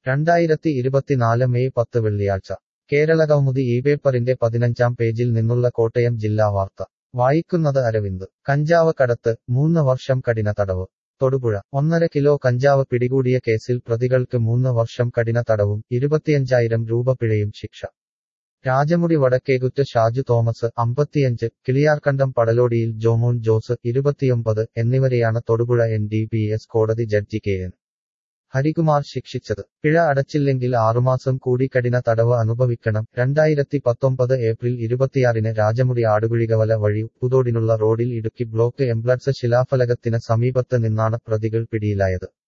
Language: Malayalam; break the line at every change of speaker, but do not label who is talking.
2024 മെയ് 10 വെള്ളിയാഴ്ച കേരളകൗമുദി ഈ പേപ്പറിന്റെ 15-ാം പേജിൽ നിന്നുള്ള കോട്ടയം ജില്ലാ വാർത്ത വായിക്കുന്നത് അരവിന്ദ്. കഞ്ചാവ് കടത്ത് 3 വർഷം കഠിന തടവ്. തൊടുപുഴ 1.5 കിലോ കഞ്ചാവ് പിടികൂടിയ കേസിൽ പ്രതികൾക്ക് 3 വർഷം കഠിന തടവും 25,000 രൂപ പിഴയും ശിക്ഷ. രാജമുടി വടക്കേകുറ്റ് ഷാജു തോമസ് 55, കിളിയാർകണ്ടം പടലോടിയിൽ ജോമോൻ ജോസ് 29 എന്നിവരെയാണ് തൊടുപുഴ NDPS കോടതി ജഡ്ജി KN ഹരികുമാർ ശിക്ഷിച്ചത്. പിഴ അടച്ചില്ലെങ്കിൽ 6 മാസം കൂടി കഠിന തടവ് അനുഭവിക്കണം. 2019 ഏപ്രിൽ 26-ന് രാജമുടി ആടുകുഴികവല വഴി ഉപ്പുതോടിനുള്ള റോഡിൽ ഇടുക്കി ബ്ലോക്ക് എംപ്ലഡ്സ് ശിലാഫലകത്തിന് സമീപത്ത് നിന്നാണ് പ്രതികൾ പിടിയിലായത്.